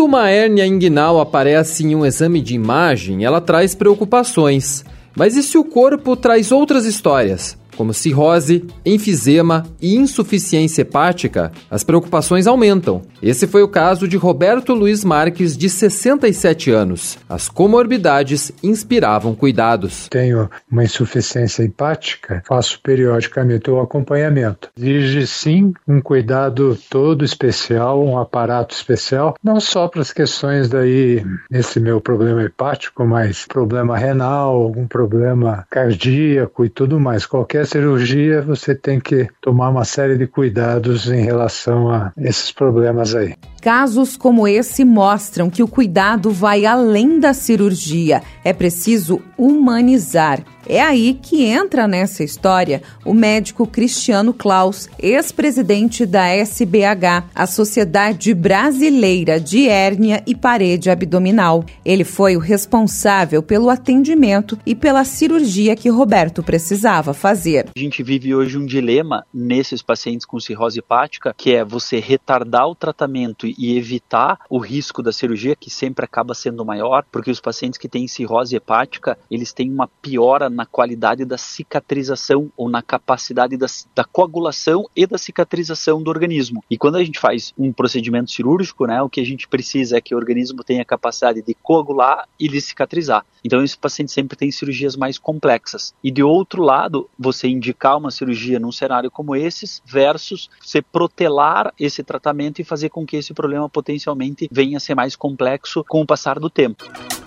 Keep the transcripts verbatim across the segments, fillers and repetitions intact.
uma hérnia inguinal aparece em um exame de imagem, ela traz preocupações. Mas e se o corpo traz outras histórias, como cirrose, enfisema e insuficiência hepática? As preocupações aumentam. Esse foi o caso de Roberto Luiz Marques, de sessenta e sete anos. As comorbidades inspiravam cuidados. Tenho uma insuficiência hepática, faço periodicamente o acompanhamento. Exige, sim, um cuidado todo especial, um aparato especial, não só para as questões daí, esse meu problema hepático, mas problema renal, algum problema cardíaco e tudo mais. Qualquer cirurgia, você tem que tomar uma série de cuidados em relação a esses problemas aí. Casos como esse mostram que o cuidado vai além da cirurgia. É preciso humanizar. É aí que entra nessa história o médico Cristiano Claus, ex-presidente da S B H, a Sociedade Brasileira de Hérnia e Parede Abdominal. Ele foi o responsável pelo atendimento e pela cirurgia que Roberto precisava fazer. A gente vive hoje um dilema nesses pacientes com cirrose hepática, que é você retardar o tratamento e evitar o risco da cirurgia, que sempre acaba sendo maior, porque os pacientes que têm cirrose hepática, eles têm uma piora na qualidade da cicatrização ou na capacidade da, da coagulação e da cicatrização do organismo. E quando a gente faz um procedimento cirúrgico, né, o que a gente precisa é que o organismo tenha a capacidade de coagular e de cicatrizar. Então esse paciente sempre tem cirurgias mais complexas. E de outro lado, você indicar uma cirurgia num cenário como esses versus você protelar esse tratamento e fazer com que esse problema potencialmente venha a ser mais complexo com o passar do tempo.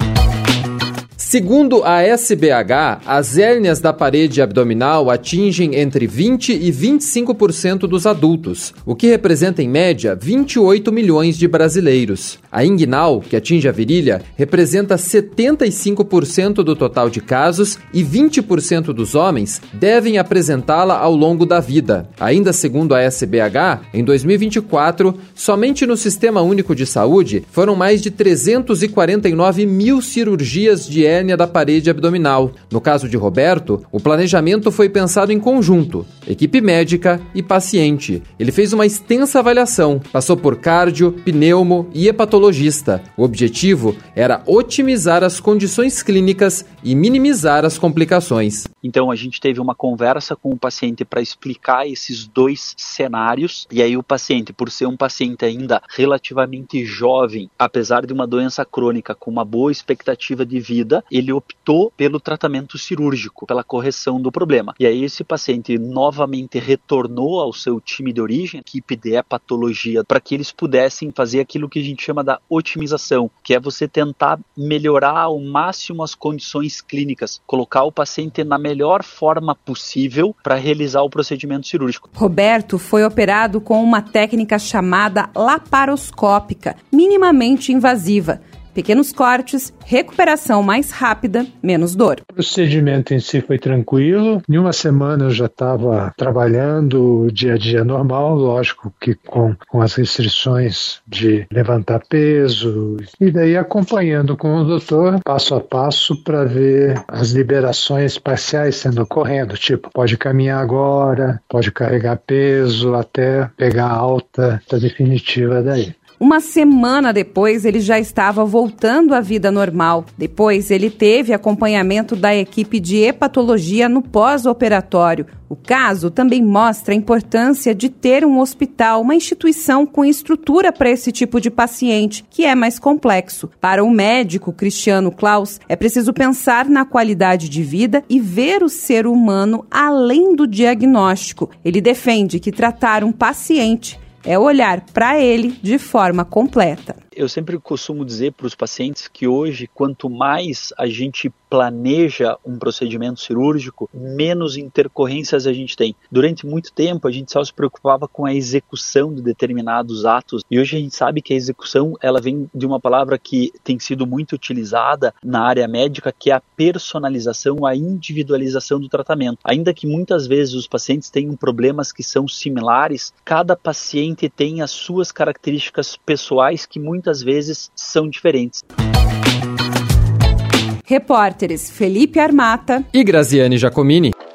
Segundo a S B H, as hérnias da parede abdominal atingem entre vinte e vinte e cinco por cento dos adultos, o que representa, em média, vinte e oito milhões de brasileiros. A inguinal, que atinge a virilha, representa setenta e cinco por cento do total de casos e vinte por cento dos homens devem apresentá-la ao longo da vida. Ainda segundo a S B H, em dois mil e vinte e quatro, somente no Sistema Único de Saúde foram mais de trezentos e quarenta e nove mil cirurgias de hérnia da parede abdominal. No caso de Roberto, o planejamento foi pensado em conjunto, equipe médica e paciente. Ele fez uma extensa avaliação, passou por cardio, pneumo e hepatologista. O objetivo era otimizar as condições clínicas e minimizar as complicações. Então a gente teve uma conversa com o paciente para explicar esses dois cenários, e aí o paciente, por ser um paciente ainda relativamente jovem, apesar de uma doença crônica com uma boa expectativa de vida, ele optou pelo tratamento cirúrgico, pela correção do problema. E aí esse paciente novamente retornou ao seu time de origem, equipe de hepatologia, para que eles pudessem fazer aquilo que a gente chama da otimização, que é você tentar melhorar ao máximo as condições clínicas, colocar o paciente na melhor forma possível para realizar o procedimento cirúrgico. Roberto foi operado com uma técnica chamada laparoscópica, minimamente invasiva. Pequenos cortes, recuperação mais rápida, menos dor. O procedimento em si foi tranquilo. Em uma semana eu já estava trabalhando o dia a dia normal, lógico que com, com as restrições de levantar peso, e daí acompanhando com o doutor passo a passo para ver as liberações parciais sendo ocorrendo, tipo, pode caminhar agora, pode carregar peso até pegar a alta da definitiva daí. Uma semana depois, ele já estava voltando à vida normal. Depois, ele teve acompanhamento da equipe de hepatologia no pós-operatório. O caso também mostra a importância de ter um hospital, uma instituição com estrutura para esse tipo de paciente, que é mais complexo. Para o médico Cristiano Claus, é preciso pensar na qualidade de vida e ver o ser humano além do diagnóstico. Ele defende que tratar um paciente é olhar para ele de forma completa. Eu sempre costumo dizer para os pacientes que hoje, quanto mais a gente planeja um procedimento cirúrgico, menos intercorrências a gente tem. Durante muito tempo, a gente só se preocupava com a execução de determinados atos, e hoje a gente sabe que a execução ela vem de uma palavra que tem sido muito utilizada na área médica, que é a personalização, a individualização do tratamento. Ainda que muitas vezes os pacientes tenham problemas que são similares, cada paciente tem as suas características pessoais que muitas vezes são diferentes. Repórteres Felipe Armata e Graziane Giacomini.